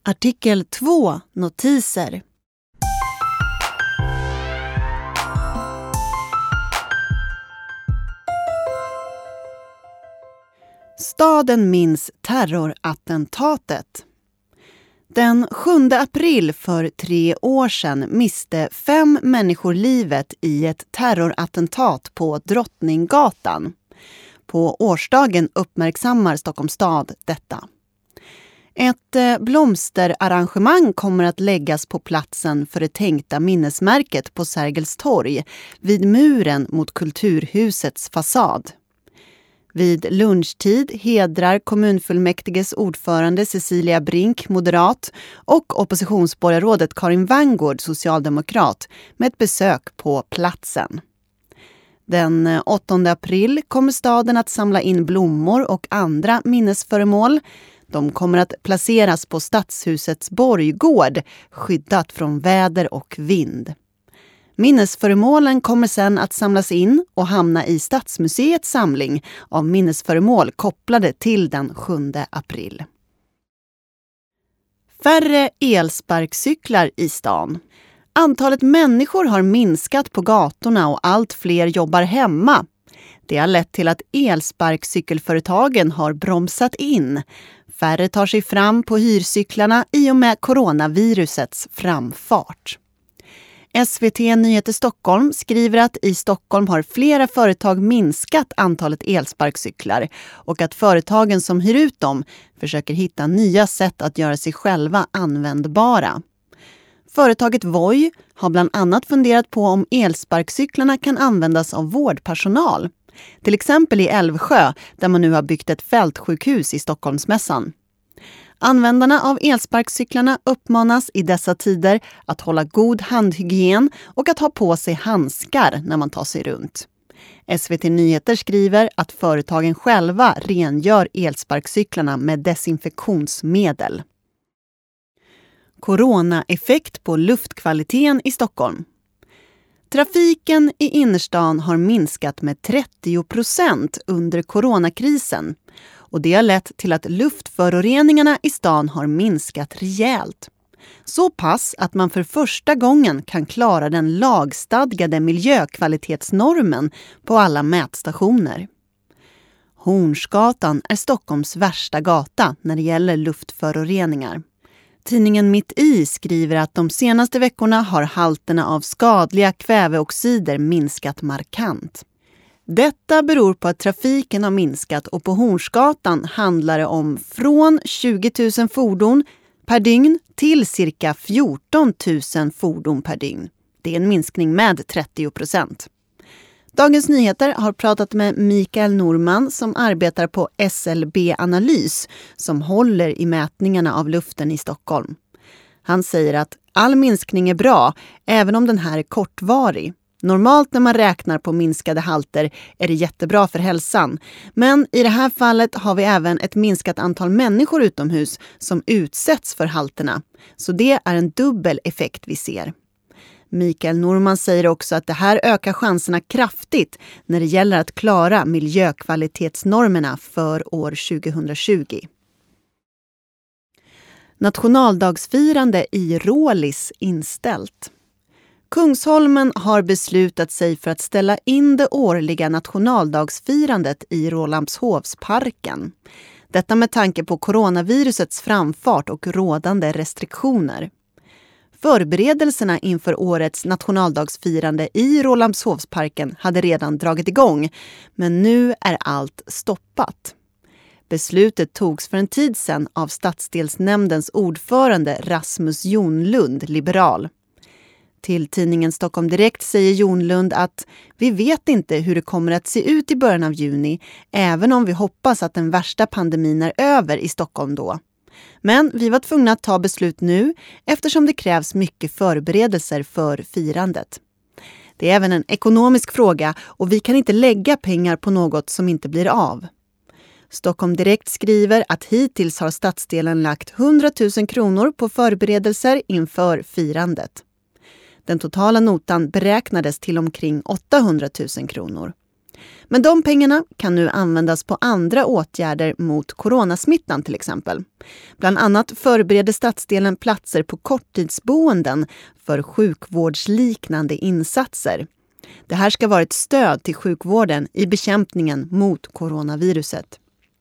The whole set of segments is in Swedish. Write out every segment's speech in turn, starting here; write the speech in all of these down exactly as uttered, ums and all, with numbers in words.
Artikel två. Notiser. Staden minns terrorattentatet. Den sjunde april för tre år sedan miste fem människor livet i ett terrorattentat på Drottninggatan. På årsdagen uppmärksammar Stockholms stad detta. Ett blomsterarrangemang kommer att läggas på platsen för det tänkta minnesmärket på Sergels torg vid muren mot Kulturhusets fasad. Vid lunchtid hedrar kommunfullmäktiges ordförande Cecilia Brink, moderat, och oppositionsborgarrådet Karin Vangård, socialdemokrat, med ett besök på platsen. Den åttonde april kommer staden att samla in blommor och andra minnesföremål. De kommer att placeras på Stadshusets borggård, skyddat från väder och vind. Minnesföremålen kommer sedan att samlas in och hamna i Stadsmuseets samling av minnesföremål kopplade till den sjunde april. Färre elsparkcyklar i stan. Antalet människor har minskat på gatorna och allt fler jobbar hemma. Det har lett till att elsparkcykelföretagen har bromsat in. Färre tar sig fram på hyrcyklarna i och med coronavirusets framfart. S V T Nyheter Stockholm skriver att i Stockholm har flera företag minskat antalet elsparkcyklar och att företagen som hyr ut dem försöker hitta nya sätt att göra sig själva användbara. Företaget Voi har bland annat funderat på om elsparkcyklarna kan användas av vårdpersonal. Till exempel i Älvsjö där man nu har byggt ett fältsjukhus i Stockholmsmässan. Användarna av elsparkcyklarna uppmanas i dessa tider att hålla god handhygien och att ha på sig handskar när man tar sig runt. S V T Nyheter skriver att företagen själva rengör elsparkcyklarna med desinfektionsmedel. Coronaeffekt på luftkvaliteten i Stockholm. Trafiken i innerstan har minskat med trettio procent under coronakrisen och det har lett till att luftföroreningarna i stan har minskat rejält. Så pass att man för första gången kan klara den lagstadgade miljökvalitetsnormen på alla mätstationer. Hornsgatan är Stockholms värsta gata när det gäller luftföroreningar. Tidningen Mitt i skriver att de senaste veckorna har halterna av skadliga kväveoxider minskat markant. Detta beror på att trafiken har minskat och på Hornsgatan handlar det om från tjugo tusen fordon per dygn till cirka fjorton tusen fordon per dygn. Det är en minskning med trettio procent. Dagens Nyheter har pratat med Mikael Norman som arbetar på S L B-analys som håller i mätningarna av luften i Stockholm. Han säger att all minskning är bra även om den här är kortvarig. Normalt när man räknar på minskade halter är det jättebra för hälsan. Men i det här fallet har vi även ett minskat antal människor utomhus som utsätts för halterna. Så det är en dubbel effekt vi ser. Mikael Norman säger också att det här ökar chanserna kraftigt när det gäller att klara miljökvalitetsnormerna för år tjugohundratjugo. Nationaldagsfirande i Rålis inställt. Kungsholmen har beslutat sig för att ställa in det årliga nationaldagsfirandet i Rålambshovsparken. Detta med tanke på coronavirusets framfart och rådande restriktioner. Förberedelserna inför årets nationaldagsfirande i Rålambshovsparken hade redan dragit igång, men nu är allt stoppat. Beslutet togs för en tid sedan av stadsdelsnämndens ordförande Rasmus Jonlund, liberal. Till tidningen Stockholm Direkt säger Jonlund att vi vet inte hur det kommer att se ut i början av juni, även om vi hoppas att den värsta pandemin är över i Stockholm då. Men vi var tvungna att ta beslut nu eftersom det krävs mycket förberedelser för firandet. Det är även en ekonomisk fråga och vi kan inte lägga pengar på något som inte blir av. Stockholm Direkt skriver att hittills har stadsdelen lagt hundratusen kronor på förberedelser inför firandet. Den totala notan beräknades till omkring åttahundratusen kronor. Men de pengarna kan nu användas på andra åtgärder mot coronasmittan till exempel. Bland annat förbereder stadsdelen platser på korttidsboenden för sjukvårdsliknande insatser. Det här ska vara ett stöd till sjukvården i bekämpningen mot coronaviruset.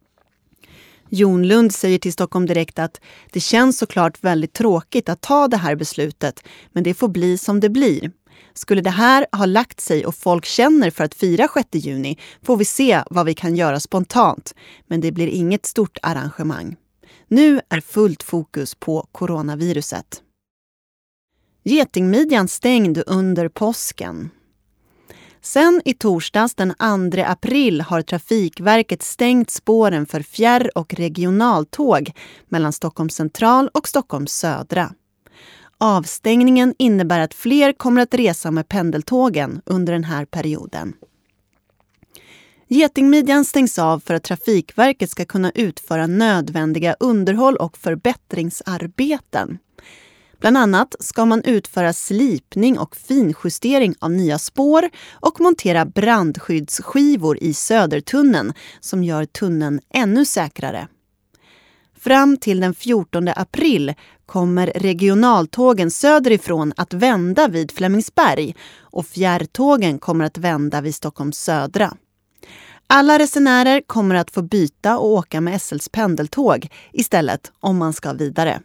Jon Lund säger till Stockholm Direkt att det känns såklart väldigt tråkigt att ta det här beslutet, men det får bli som det blir. Skulle det här ha lagt sig och folk känner för att fira sjätte juni får vi se vad vi kan göra spontant, men det blir inget stort arrangemang. Nu är fullt fokus på coronaviruset. Getingmidjan stängd under påsken. Sen i torsdags den andra april har Trafikverket stängt spåren för fjärr- och regionaltåg mellan Stockholms central och Stockholms södra. Avstängningen innebär att fler kommer att resa med pendeltågen under den här perioden. Getingmidjan stängs av för att Trafikverket ska kunna utföra nödvändiga underhåll och förbättringsarbeten. Bland annat ska man utföra slipning och finjustering av nya spår och montera brandskyddsskivor i Södertunneln som gör tunneln ännu säkrare. Fram till den fjortonde april kommer regionaltågen söderifrån att vända vid Flemingsberg och fjärrtågen kommer att vända vid Stockholms södra. Alla resenärer kommer att få byta och åka med S L:s pendeltåg istället om man ska vidare.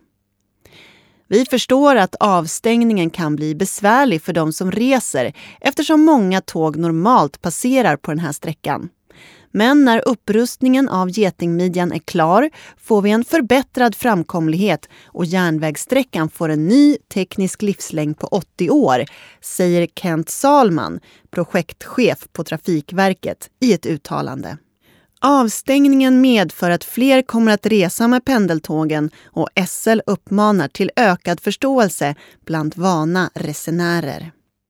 Vi förstår att avstängningen kan bli besvärlig för de som reser eftersom många tåg normalt passerar på den här sträckan. Men när upprustningen av Getingmidjan är klar får vi en förbättrad framkomlighet och järnvägssträckan får en ny teknisk livslängd på åttio år, säger Kent Salman, projektchef på Trafikverket, i ett uttalande. Avstängningen medför att fler kommer att resa med pendeltågen och S L uppmanar till ökad förståelse bland vana resenärer.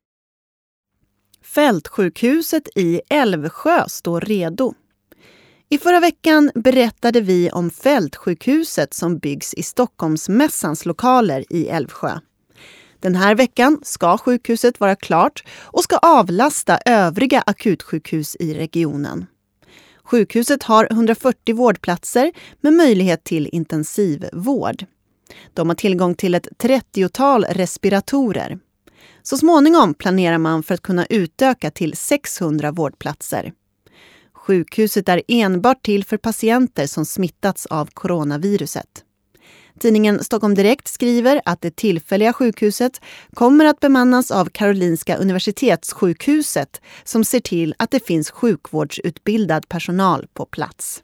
Fältsjukhuset i Älvsjö står redo. I förra veckan berättade vi om Fältsjukhuset som byggs i Stockholmsmässans lokaler i Älvsjö. Den här veckan ska sjukhuset vara klart och ska avlasta övriga akutsjukhus i regionen. Sjukhuset har hundrafyrtio vårdplatser med möjlighet till intensivvård. De har tillgång till ett trettiotal respiratorer. Så småningom planerar man för att kunna utöka till sexhundra vårdplatser. Sjukhuset är enbart till för patienter som smittats av coronaviruset. Tidningen Stockholm Direkt skriver att det tillfälliga sjukhuset kommer att bemannas av Karolinska Universitetssjukhuset som ser till att det finns sjukvårdsutbildad personal på plats.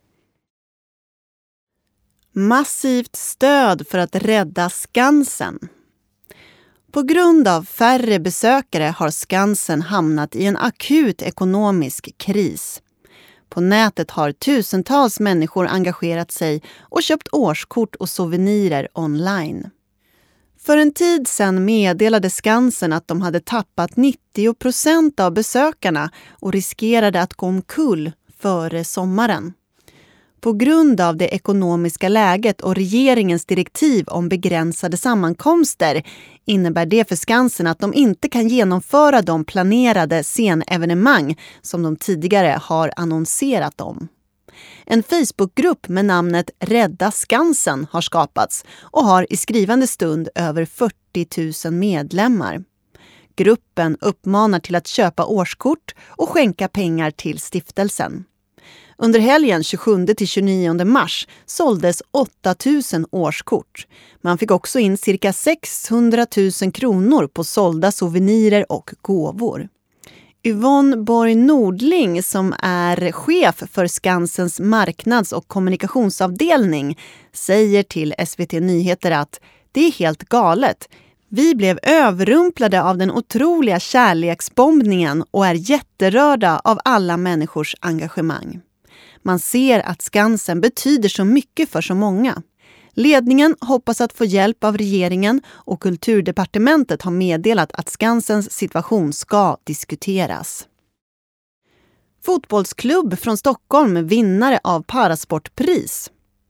Massivt stöd för att rädda Skansen. På grund av färre besökare har Skansen hamnat i en akut ekonomisk kris. På nätet har tusentals människor engagerat sig och köpt årskort och souvenirer online. För en tid sedan meddelade Skansen att de hade tappat nittio procent av besökarna och riskerade att gå omkull före sommaren. På grund av det ekonomiska läget och regeringens direktiv om begränsade sammankomster innebär det för Skansen att de inte kan genomföra de planerade scenevenemang som de tidigare har annonserat om. En Facebookgrupp med namnet Rädda Skansen har skapats och har i skrivande stund över fyrtio tusen medlemmar. Gruppen uppmanar till att köpa årskort och skänka pengar till stiftelsen. Under helgen tjugosjunde till tjugonionde mars såldes åtta tusen årskort. Man fick också in cirka sexhundra tusen kronor på sålda souvenirer och gåvor. Yvonne Borg Nordling, som är chef för Skansens marknads- och kommunikationsavdelning, säger till S V T Nyheter att det är helt galet. Vi blev överrumplade av den otroliga kärleksbombningen och är jätterörda av alla människors engagemang. Man ser att Skansen betyder så mycket för så många. Ledningen hoppas att få hjälp av regeringen och Kulturdepartementet har meddelat att Skansens situation ska diskuteras. Fotbollsklubb från Stockholm vinnare av Parasportpris.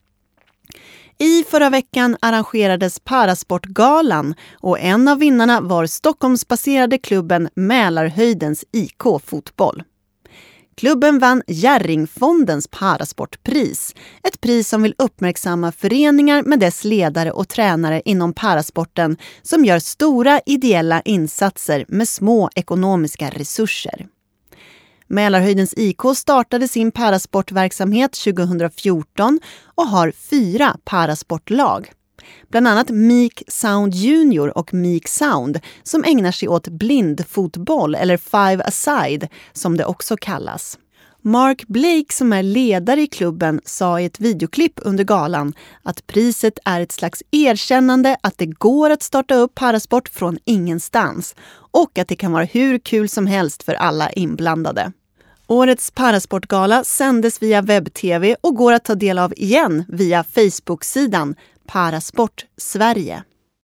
I förra veckan arrangerades Parasportgalan och en av vinnarna var Stockholmsbaserade klubben Mälarhöjdens I K Fotboll. Klubben vann Jerringfondens parasportpris, ett pris som vill uppmärksamma föreningar med dess ledare och tränare inom parasporten som gör stora ideella insatser med små ekonomiska resurser. Mälarhöjdens I K startade sin parasportverksamhet tjugohundrafjorton och har fyra parasportlag. Bland annat Meek Sound Junior och Meek Sound som ägnar sig åt blindfotboll eller five-a-side som det också kallas. Mark Blake som är ledare i klubben sa i ett videoklipp under galan att priset är ett slags erkännande att det går att starta upp parasport från ingenstans och att det kan vara hur kul som helst för alla inblandade. Årets parasportgala sändes via webb-tv och går att ta del av igen via Facebook-sidan Parasport Sverige.